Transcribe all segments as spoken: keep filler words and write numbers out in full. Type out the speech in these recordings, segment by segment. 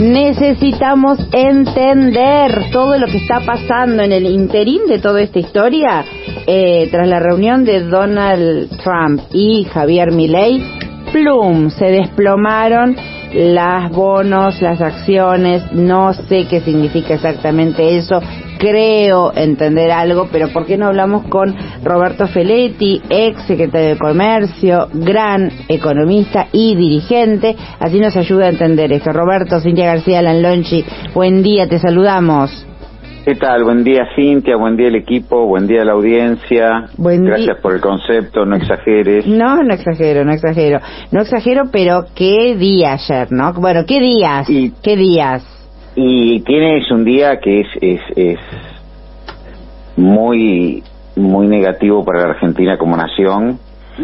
Necesitamos entender todo lo que está pasando en el interín de toda esta historia. Eh, tras la reunión de Donald Trump y Javier Milei, plum, se desplomaron las bonos, las acciones. No sé qué significa exactamente eso. Creo entender algo, pero ¿por qué no hablamos con Roberto Feletti, ex secretario de Comercio, gran economista y dirigente? Así nos ayuda a entender esto. Roberto, Cintia García Lanlonchi, buen día, te saludamos. ¿Qué tal? Buen día, Cintia, buen día el equipo, buen día la audiencia. Buen Gracias di- por el concepto, no exageres. No, no exagero, no exagero. No exagero, pero qué día ayer, ¿no? Bueno, ¿qué días? Y, ¿Qué días? Y tienes un día que es, es, es muy, muy negativo para la Argentina como nación,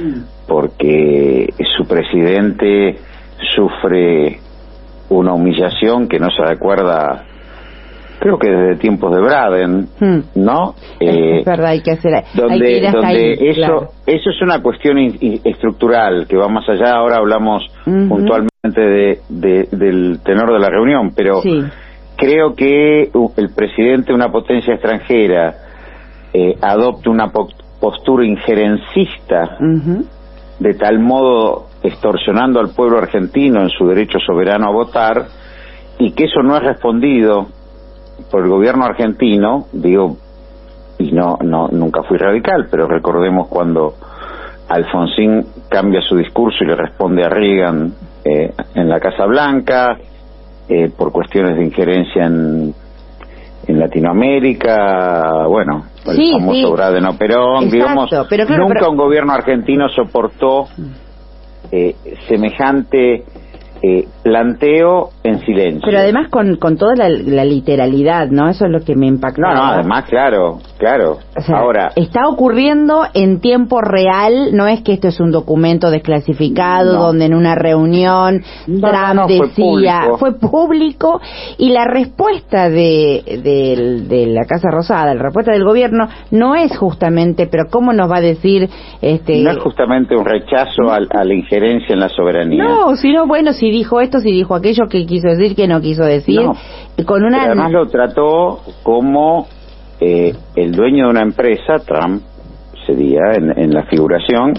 porque su presidente sufre una humillación que no se recuerda, creo que desde tiempos de Braden, hmm. ¿no? Es, eh, es verdad, hay que hacer, donde, hay que ir hasta donde ahí, eso, claro. eso es una cuestión in, in, estructural que va más allá. Ahora hablamos uh-huh. puntualmente de, de, del tenor de la reunión, pero sí. creo que el presidente de una potencia extranjera eh, adopte una po- postura injerencista, uh-huh. de tal modo extorsionando al pueblo argentino en su derecho soberano a votar, y que eso no es respondido por el gobierno argentino. Digo, y no, no, nunca fui radical, pero recordemos cuando Alfonsín cambia su discurso y le responde a Reagan eh, en la Casa Blanca, eh, por cuestiones de injerencia en, en Latinoamérica, bueno, el sí, famoso sí. Braden-Operón, digamos, pero claro, nunca pero... un gobierno argentino soportó eh, semejante Eh, planteo en silencio. Pero además con, con toda la, la literalidad, ¿no? Eso es lo que me impactó. No, no, además, claro, claro. O sea, ahora está ocurriendo en tiempo real, no es que esto es un documento desclasificado, no. donde en una reunión no, Trump no, no, decía, fue público. fue público, y la respuesta de, de, de la Casa Rosada, la respuesta del gobierno, no es justamente, pero ¿cómo nos va a decir? este No es justamente un rechazo a, a la injerencia en la soberanía. No, sino, bueno, si dijo esto, si dijo aquello, que quiso decir, que no quiso decir, no, con una... además lo trató como eh, el dueño de una empresa, Trump sería en, en la figuración,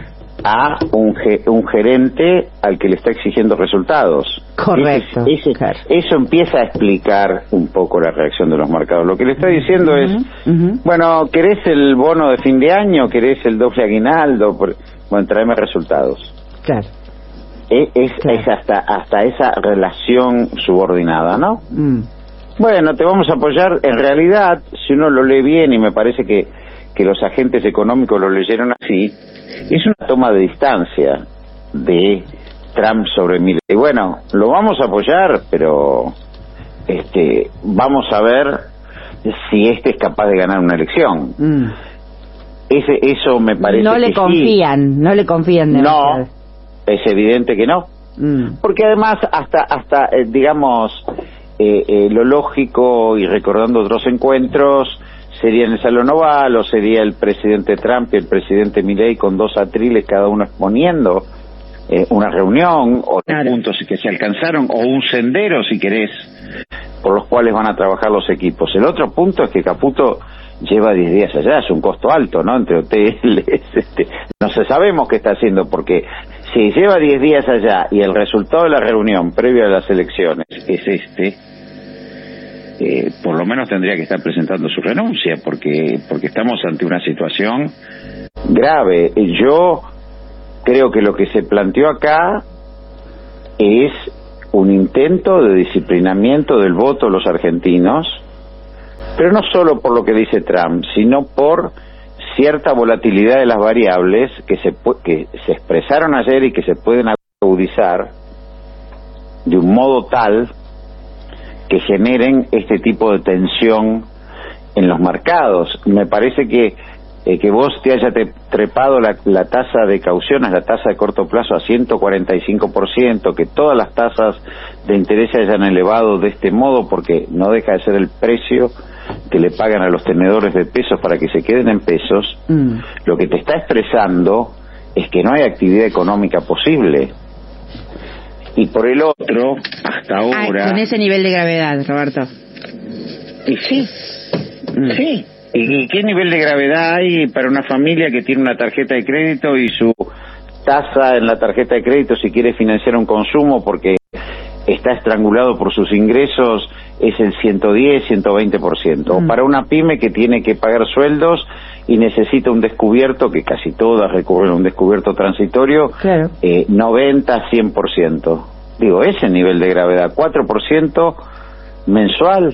a un, ge, un gerente al que le está exigiendo resultados. Correcto. Ese, ese, claro. Eso empieza a explicar un poco la reacción de los mercados. Lo que le está diciendo uh-huh, es, uh-huh. bueno, ¿querés el bono de fin de año? ¿Querés el doble aguinaldo? Bueno, tráeme resultados. Claro. Es, es, claro. es hasta hasta esa relación subordinada, ¿no? Mm. Bueno, te vamos a apoyar. En realidad, si uno lo lee bien, y me parece que, que los agentes económicos lo leyeron así, es una toma de distancia de Trump sobre Milei. Y bueno, lo vamos a apoyar, pero este vamos a ver si este es capaz de ganar una elección. Mm. Ese, eso me parece no que le confían, sí. no le confían de No. verdad. Es evidente que no, mm. porque además hasta, hasta eh, digamos, eh, eh, lo lógico, y recordando otros encuentros, sería en el Salón Oval, o sería el presidente Trump y el presidente Milei con dos atriles cada uno exponiendo eh, una reunión, o claro. puntos que se alcanzaron, o un sendero, si querés, por los cuales van a trabajar los equipos. El otro punto es que Caputo lleva diez días allá, es un costo alto, ¿no? Entre hoteles, este, no se sabemos qué está haciendo, porque si lleva diez días allá y el resultado de la reunión previa a las elecciones es este, eh, por lo menos tendría que estar presentando su renuncia, porque porque estamos ante una situación grave. Yo creo que lo que se planteó acá es un intento de disciplinamiento del voto de los argentinos, pero no solo por lo que dice Trump, sino por cierta volatilidad de las variables que se que se expresaron ayer y que se pueden agudizar de un modo tal que generen este tipo de tensión en los mercados. Me parece que eh, que vos te haya te, trepado la, la tasa de cauciones, la tasa de corto plazo a ciento cuarenta y cinco por ciento, que todas las tasas de interés se hayan elevado de este modo, porque no deja de ser el precio que le pagan a los tenedores de pesos para que se queden en pesos, mm. lo que te está expresando es que no hay actividad económica posible. y por el otro, hasta ahora... Ah, con ese nivel de gravedad, Roberto. Y sí, mm. sí. ¿Y, ¿Y qué nivel de gravedad hay para una familia que tiene una tarjeta de crédito y su tasa en la tarjeta de crédito, si quiere financiar un consumo porque está estrangulado por sus ingresos, es el ciento diez, ciento veinte por ciento? Mm. O para una pyme que tiene que pagar sueldos y necesita un descubierto, que casi todas recurren a un descubierto transitorio, claro. eh, noventa, cien por ciento. Digo, ese nivel de gravedad, cuatro por ciento mensual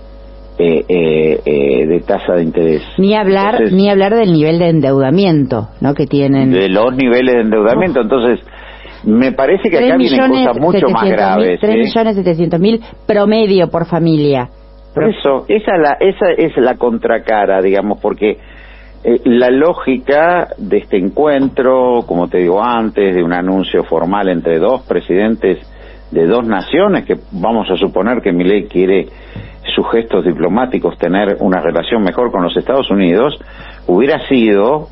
eh, eh, eh, de tasa de interés. Ni hablar, Entonces, ni hablar del nivel de endeudamiento, ¿no?, que tienen. De los niveles de endeudamiento. Oh. Entonces, me parece que acá vienen cosas mucho más graves. tres millones setecientos mil promedio por familia. Por eso, esa, la, esa es la contracara, digamos, porque eh, la lógica de este encuentro, como te digo antes, de un anuncio formal entre dos presidentes de dos naciones, que vamos a suponer que Milei quiere sus gestos diplomáticos tener una relación mejor con los Estados Unidos, hubiera sido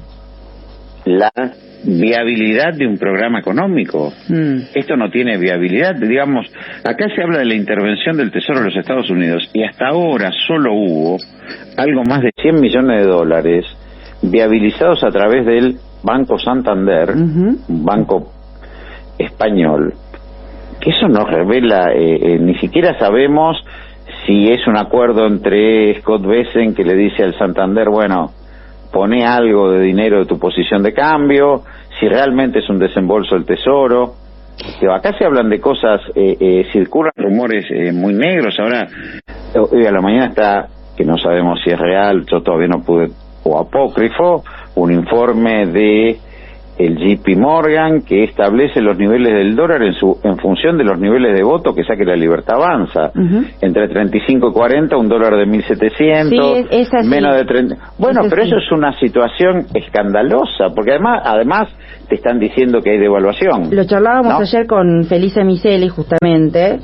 la viabilidad de un programa económico. Mm. Esto no tiene viabilidad, digamos, acá se habla de la intervención del Tesoro de los Estados Unidos y hasta ahora solo hubo algo más de cien millones de dólares viabilizados a través del Banco Santander, uh-huh. un banco español, que eso nos revela, eh, eh, ni siquiera sabemos si es un acuerdo entre Scott Bessent, que le dice al Santander, bueno, pone algo de dinero de tu posición de cambio, si realmente es un desembolso del Tesoro. Pero acá se hablan de cosas, eh, eh, circulan rumores eh, muy negros. Ahora, hoy a la mañana está, que no sabemos si es real, yo todavía no pude, o apócrifo, un informe de el J P Morgan que establece los niveles del dólar en su en función de los niveles de voto que saque la Libertad Avanza. Uh-huh. Entre treinta y cinco y cuarenta, un dólar de mil setecientos, sí, es así. Menos de treinta. Bueno, es pero así. Eso es una situación escandalosa, porque además además te están diciendo que hay devaluación. Lo charlábamos, ¿no?, ayer con Felice Miseli, justamente,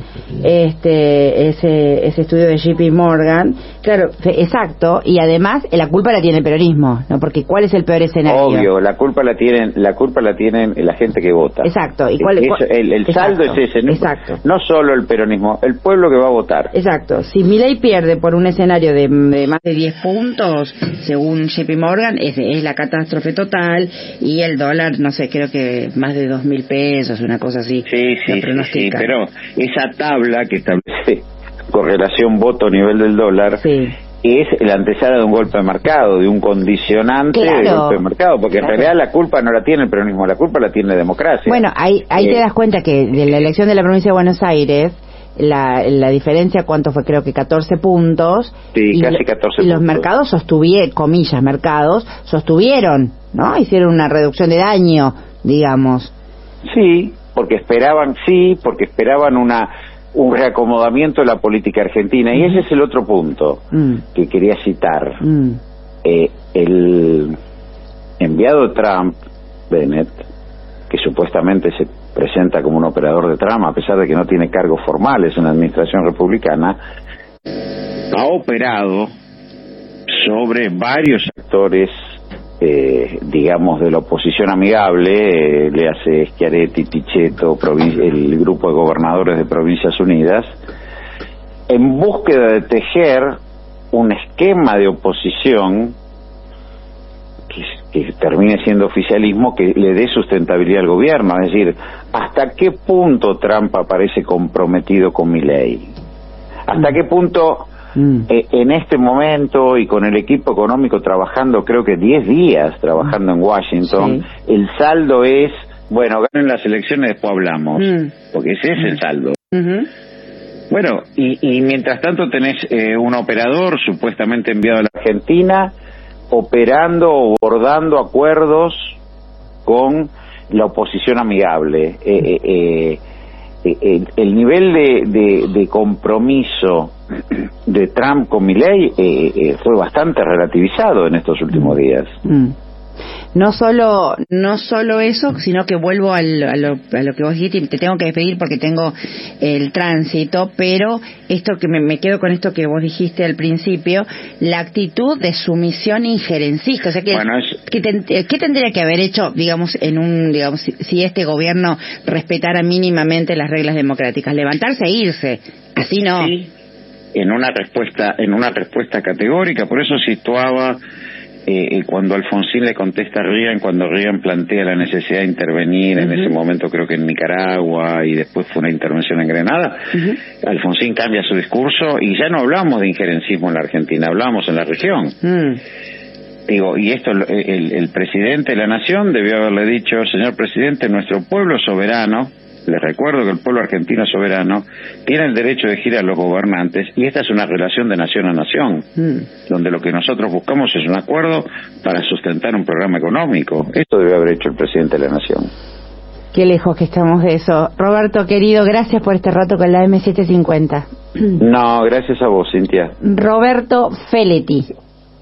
este ese ese estudio de J P Morgan. Claro, exacto, y además la culpa la tiene el peronismo, ¿no? Porque ¿cuál es el peor escenario? Obvio, la culpa la tienen la culpa la tienen la gente que vota. Exacto. ¿Y cuál, cuál? El, el saldo es ese. No, exacto. No solo el peronismo, el pueblo que va a votar. Exacto. Si Milei pierde por un escenario de, de más de diez puntos, según J P Morgan, es, es la catástrofe total, y el dólar, no sé, creo que más de dos mil pesos, una cosa así. Sí, sí, sí, sí, pero esa tabla que establece correlación voto a nivel del dólar, sí, es la antesala de un golpe de mercado, de un condicionante, claro, de golpe de mercado, porque claro, en realidad la culpa no la tiene el peronismo, la culpa la tiene la democracia. Bueno, ahí, ahí eh, te das cuenta que de la elección de la provincia de Buenos Aires, la, la diferencia, ¿cuánto fue? Creo que catorce puntos. Sí, y casi catorce puntos. Y los mercados sostuvieron, comillas, mercados, sostuvieron, ¿no? Hicieron una reducción de daño, digamos. Sí, porque esperaban, sí, porque esperaban una un reacomodamiento de la política argentina, y ese es el otro punto mm. que quería citar. Mm. Eh, el enviado de Trump, Bennett, que supuestamente se presenta como un operador de Trump, a pesar de que no tiene cargos formales en la administración republicana, ha operado sobre varios actores, eh, digamos, de la oposición amigable, eh, le hace Schiaretti, Pichetto, el grupo de gobernadores de Provincias Unidas, en búsqueda de tejer un esquema de oposición que, que termine siendo oficialismo, que le dé sustentabilidad al gobierno. Es decir, ¿hasta qué punto Trump aparece comprometido con Milei? ¿Hasta qué punto Mm. Eh, en este momento, y con el equipo económico trabajando, creo que diez días trabajando mm. en Washington, sí, el saldo es, bueno, ganen las elecciones, después hablamos, mm. porque ese es el saldo. Mm-hmm. Bueno, y, y mientras tanto tenés eh, un operador supuestamente enviado a la Argentina, operando o bordando acuerdos con la oposición amigable. Eh, eh, eh, El, el nivel de, de, de compromiso de Trump con Milei eh, eh, fue bastante relativizado en estos últimos días. Mm. No solo no solo eso, sino que vuelvo al, a, lo, a lo que vos dijiste, y te tengo que despedir porque tengo el tránsito, pero esto que me, me quedo con esto que vos dijiste al principio, la actitud de sumisión injerencista, o sea que, bueno, es... que ten, ¿qué tendría que haber hecho, digamos, en un, digamos, si, si este gobierno respetara mínimamente las reglas democráticas? Levantarse e irse, así no. Sí, en una respuesta, en una respuesta categórica, por eso situaba Eh, cuando Alfonsín le contesta a Reagan, cuando Reagan plantea la necesidad de intervenir, uh-huh. en ese momento creo que en Nicaragua, y después fue una intervención en Grenada, uh-huh. Alfonsín cambia su discurso y ya no hablamos de injerencismo en la Argentina, hablamos en la región. Uh-huh. Digo, y esto el, el presidente de la nación debió haberle dicho: señor presidente, nuestro pueblo soberano, les recuerdo que el pueblo argentino soberano tiene el derecho de elegir a los gobernantes, y esta es una relación de nación a nación, mm. donde lo que nosotros buscamos es un acuerdo para sustentar un programa económico. Esto debe haber hecho el presidente de la nación. Qué lejos que estamos de eso. Roberto, querido, gracias por este rato con la eme setecientos cincuenta. No, gracias a vos, Cintia. Roberto Feletti.